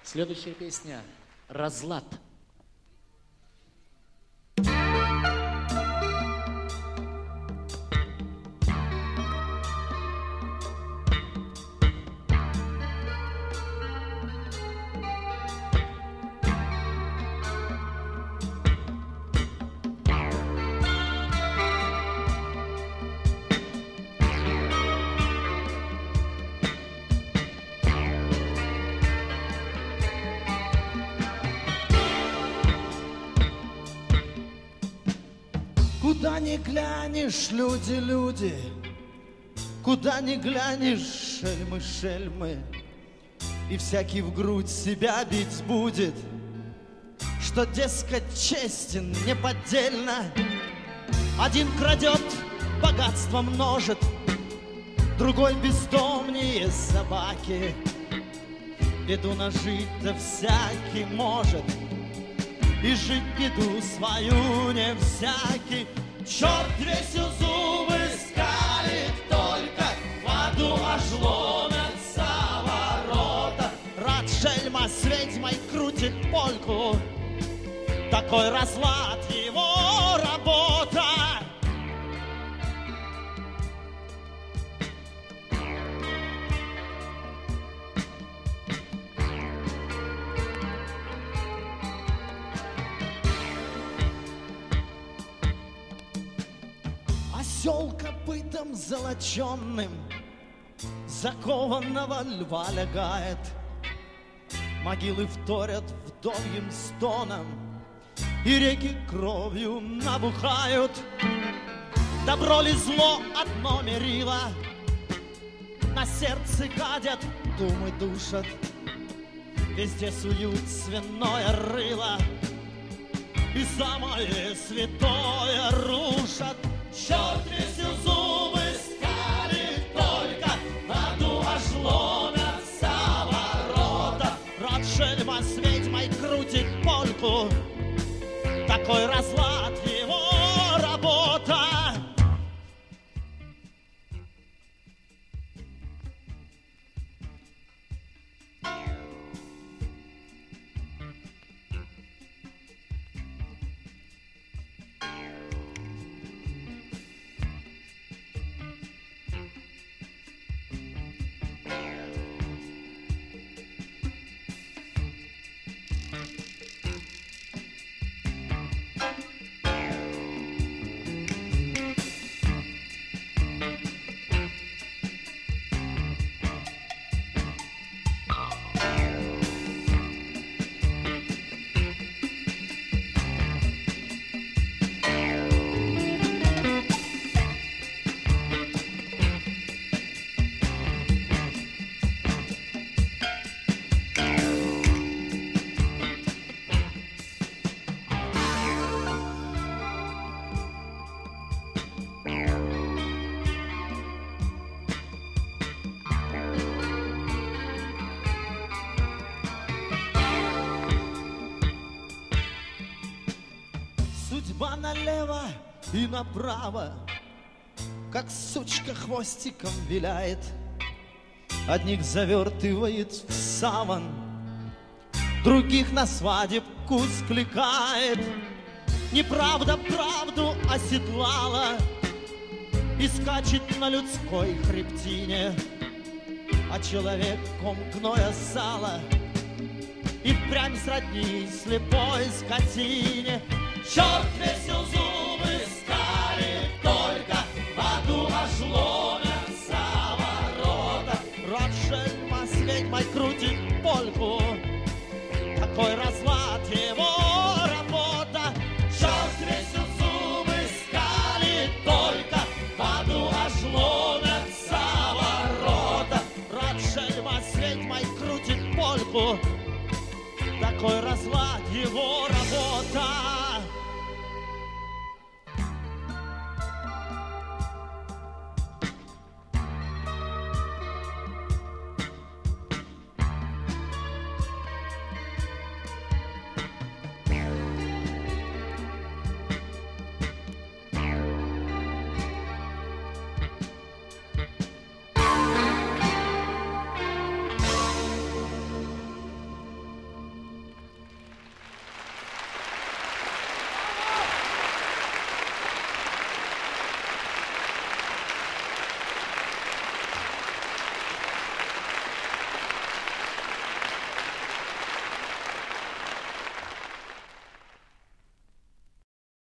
Следующая песня «Разлад». Куда ни глянешь, люди, люди, куда ни глянешь, шельмы, шельмы, и всякий в грудь себя бить будет, что, дескать, честен неподдельно. Один крадет, богатство множит, другой бездомнее собаки. Беду нажить-то всякий может, и жить беду свою не всякий. Черт весел зубы скалит, только в аду аж ломятся ворота. Рад шельма с ведьмой крутит польку, такой разлад его работа. Осел копытом золоченным закованного льва лягает. Могилы вторят вдовьим стоном, и реки кровью набухают. Добро ли зло одно мерило, на сердце гадят, думы душат. Везде суют свиное рыло, и самое святое рушат. Черт весел зубы скалит, только в аду аж ломятся ворота. Рад шельма с ведьмой крутит польку, такой разлад его работа. Судьба налево и направо, как сучка хвостиком виляет. Одних завертывает в саван, других на свадебку скликает. Неправда правду оседлала и скачет на людской хребтине, а человек ком гноя сала и впрямь сродни слепой скотине. Черт весел зубы скалит, только в аду аж ломятся ворота. Рад шельма с ведьмой крутит польку, такой разлад его работа. Черт весел зубы скалит, только в аду аж ломятся ворота. Рад шельма с ведьмой крутит польку, такой разлад его работа.